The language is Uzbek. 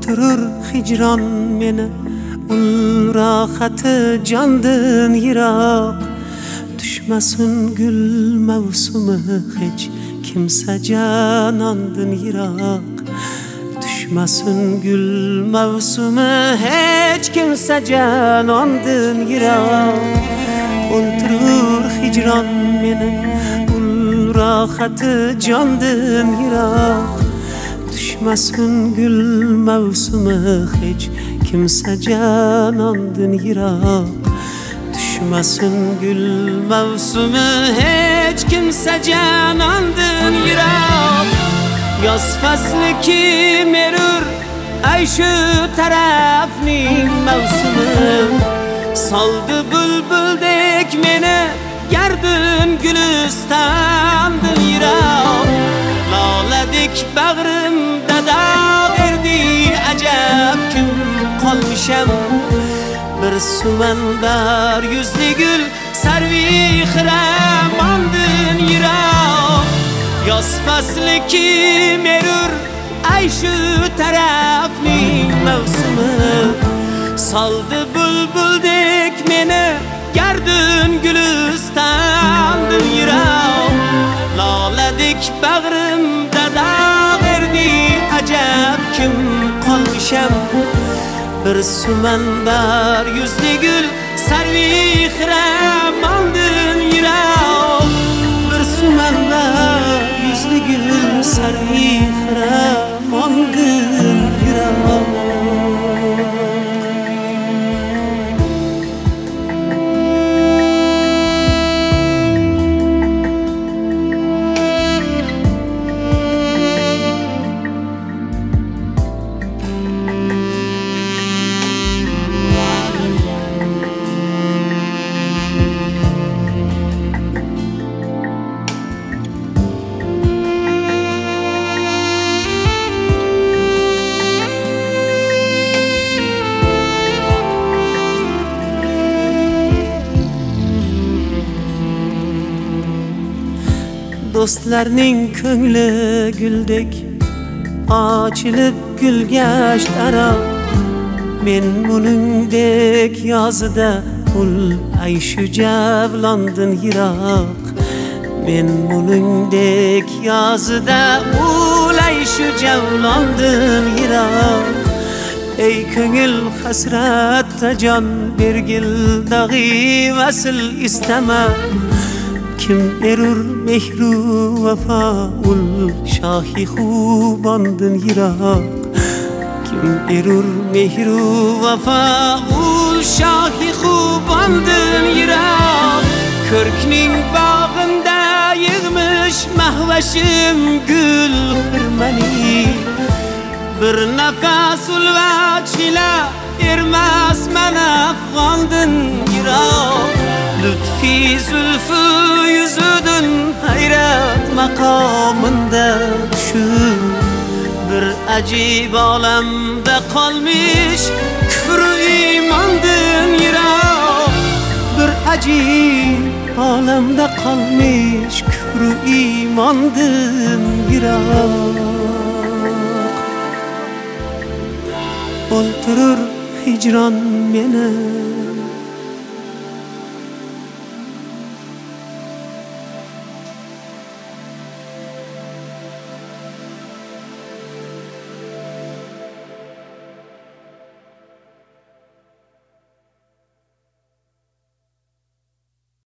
O'ltirur hijron meni, ul rohati jondan yiroq. Tushmasin gul mavsumi hech kimsa janondan yiroq. Tushmasin gul mavsumi hech kimsa janondan yiroq. O'ltirur hijron meni, ul rohati jondan yiroq. Tushmasin gul mavsumi hech kimsa janondan yiroq. Tushmasin gul mavsumi hech kimsa janondan yiroq. Yoz fasli kim erur ay shu tarafning mavsumi. Soldi bulbuldek meni gardin gulistandan yiroq. Loladik bag'rimda dog' erdi ajab kim qolmisham. Bir sumanbar yuzli gul sarvi xiramondan yiroq. Yoz fasli kim erur ay shu tarafning mavsumi. Soldi bulbuldek meni gardin gulistandan yiroq. Loladik bag'rimda dog' erdi ajab kim qolmisham. Bir sumanbar yuzli gul sarvi xiramondan yiroq. Bir sumanbar yuzli gul sarvi xiramondan yiroq. Do'stlarning ko'ngli guldek ochilib gulgasht aro. Men buningdek yozida ul ay shu javlondan yiroq. Men buningdek yozida ul ay shu javlondan yiroq. Ey ko'ngil hasratda jon bergil dag'i vasl istama. Kim erur mehru vafa ul shohi xubondan yiroq. Kim erur mehru vafa ul shohi xubondan yiroq. Ko'rkning bog'imda yig'mish mahvashim gul xirmani. Bir nafas ulvachila ermas mana afg'ondan yiroq. Lütfi zulfü yüzüdün hayrat makamında düşün. Bir acib alemde kalmış küfrü imandan yiroq. Bir acib alemde kalmış küfrü imandan yiroq. O'ltirur hijron meni,